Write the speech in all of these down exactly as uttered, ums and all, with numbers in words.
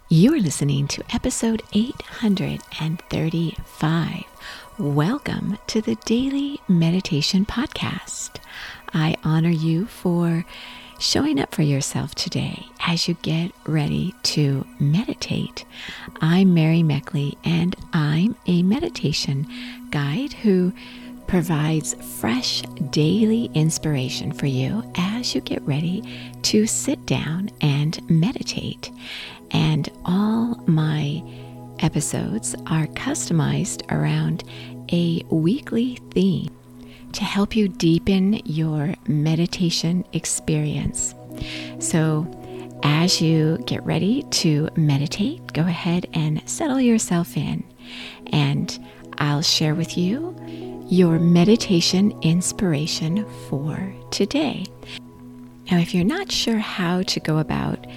You are listening to episode eight hundred thirty-five. Welcome to the Daily Meditation Podcast. I honor you for showing up for yourself today as you get ready to meditate. I'm Mary Meckley, and I'm a meditation guide who provides fresh daily inspiration for you as you get ready to sit down and meditate. And all my episodes are customized around a weekly theme to help you deepen your meditation experience. So as you get ready to meditate, go ahead and settle yourself in, and I'll share with you your meditation inspiration for today. Now, if you're not sure how to go about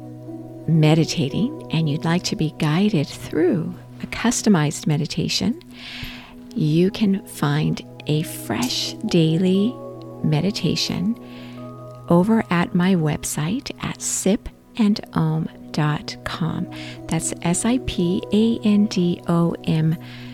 meditating and you'd like to be guided through a customized meditation, you can find a fresh daily meditation over at my website at sip and om dot com. That's S I P A N D O M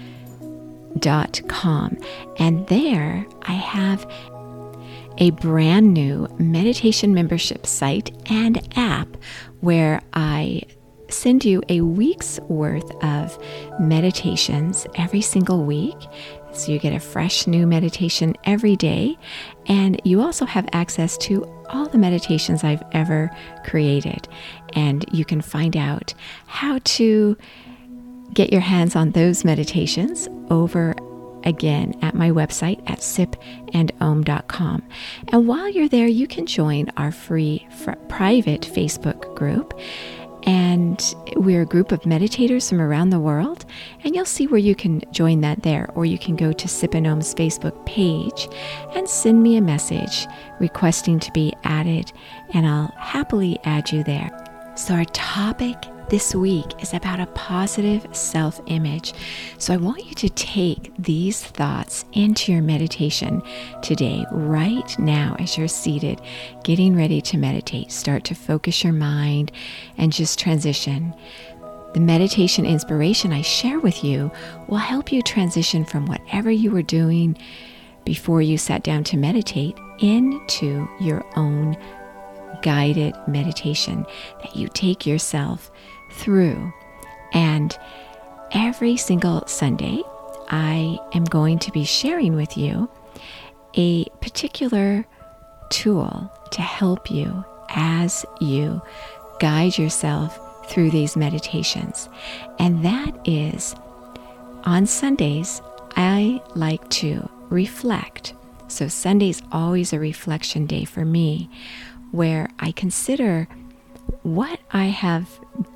dot com. And there I have a brand new meditation membership site and app where I send you a week's worth of meditations every single week. So you get a fresh new meditation every day, and you also have access to all the meditations I've ever created. And you can find out how to get your hands on those meditations over again at my website at sip and om dot com. And while you're there, you can join our free fr- private Facebook group. And we're a group of meditators from around the world, and you'll see where you can join that there. Or you can go to Sip and Om's Facebook page and send me a message requesting to be added, and I'll happily add you there. So our topic this week is about a positive self-image. So I want you to take these thoughts into your meditation today, right now, as you're seated, getting ready to meditate. Start to focus your mind and just transition. The meditation inspiration I share with you will help you transition from whatever you were doing before you sat down to meditate into your own guided meditation that you take yourself through. And every single Sunday, I am going to be sharing with you a particular tool to help you as you guide yourself through these meditations. And that is, on Sundays, I like to reflect. So Sunday's always a reflection day for me, where I consider what I have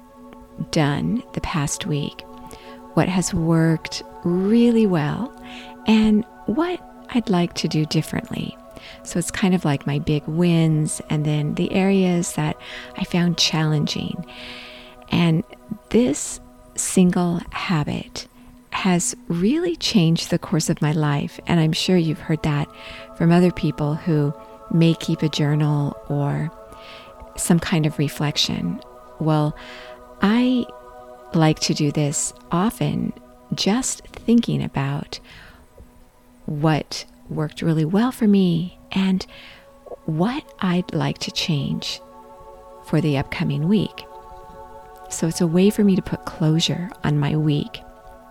done the past week, what has worked really well, and what I'd like to do differently. So it's kind of like my big wins and then the areas that I found challenging. And this single habit has really changed the course of my life. And I'm sure you've heard that from other people who may keep a journal or some kind of reflection. Well, I like to do this often, just thinking about what worked really well for me and what I'd like to change for the upcoming week. So it's a way for me to put closure on my week.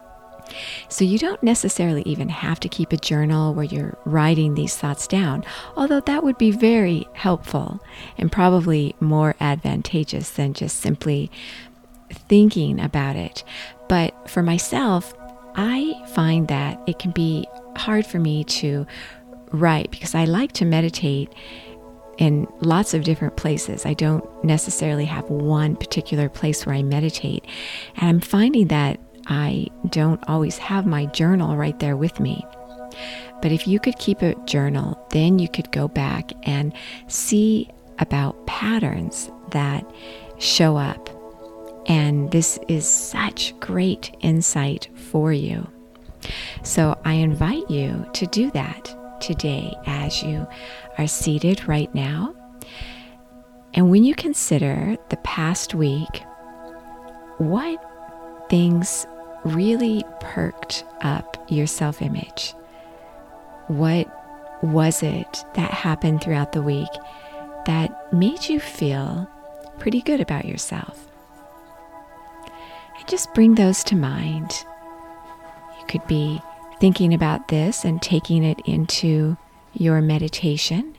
So you don't necessarily even have to keep a journal where you're writing these thoughts down, although that would be very helpful and probably more advantageous than just simply thinking about it. But for myself, I find that it can be hard for me to write because I like to meditate in lots of different places. I don't necessarily have one particular place where I meditate. And I'm finding that I don't always have my journal right there with me. But if you could keep a journal, then you could go back and see about patterns that show up. And this is such great insight for you. So I invite you to do that today as you are seated right now. And when you consider the past week, what things really perked up your self-image? What was it that happened throughout the week that made you feel pretty good about yourself? And just bring those to mind. You could be thinking about this and taking it into your meditation.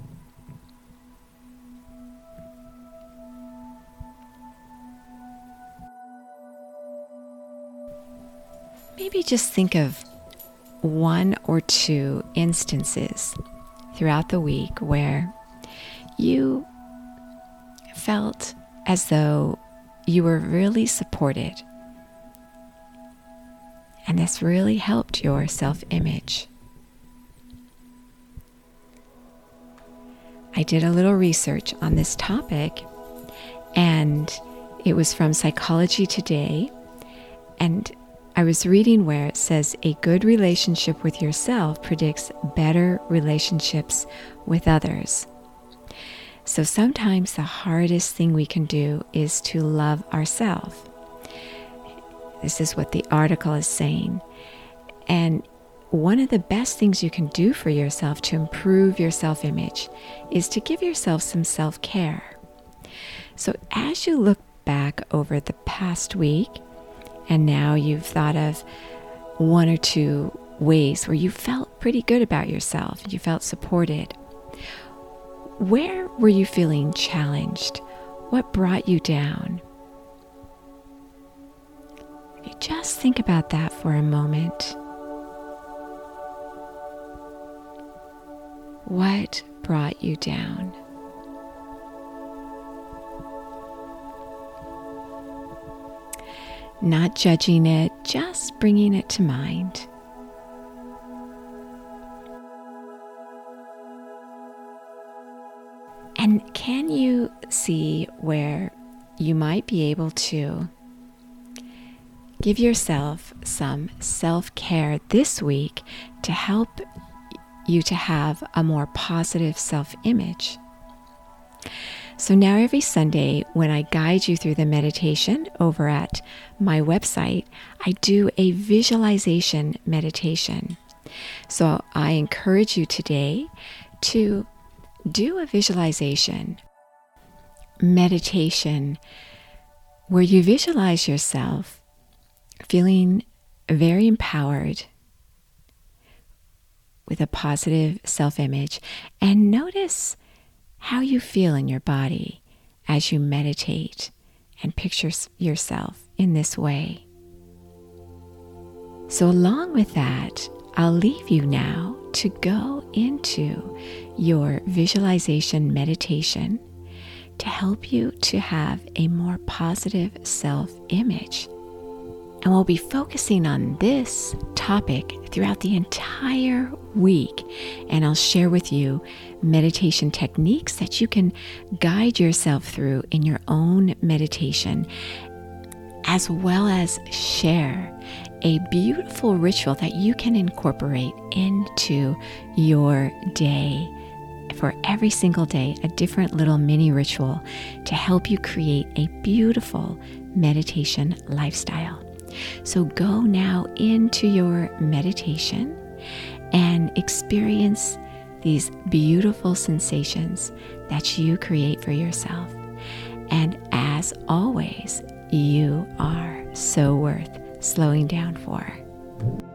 Maybe just think of one or two instances throughout the week where you felt as though you were really supported, and this really helped your self-image. I did a little research on this topic, and it was from Psychology Today, and I was reading where it says a good relationship with yourself predicts better relationships with others. So sometimes the hardest thing we can do is to love ourselves. This is what the article is saying. And one of the best things you can do for yourself to improve your self-image is to give yourself some self-care. So as you look back over the past week, and now you've thought of one or two ways where you felt pretty good about yourself, you felt supported. Where were you feeling challenged? What brought you down? If you just think about that for a moment. What brought you down? Not judging it, just bringing it to mind. And can you see where you might be able to give yourself some self-care this week to help you to have a more positive self-image? So now every Sunday when I guide you through the meditation over at my website, I do a visualization meditation. So I encourage you today to do a visualization meditation where you visualize yourself feeling very empowered with a positive self-image, and notice how you feel in your body as you meditate and picture yourself in this way. So along with that, I'll leave you now to go into your visualization meditation to help you to have a more positive self-image. And we'll be focusing on this topic throughout the entire week. And I'll share with you meditation techniques that you can guide yourself through in your own meditation, as well as share a beautiful ritual that you can incorporate into your day. For every single day, a different little mini ritual to help you create a beautiful meditation lifestyle. So go now into your meditation and experience these beautiful sensations that you create for yourself. And as always, you are so worth slowing down for.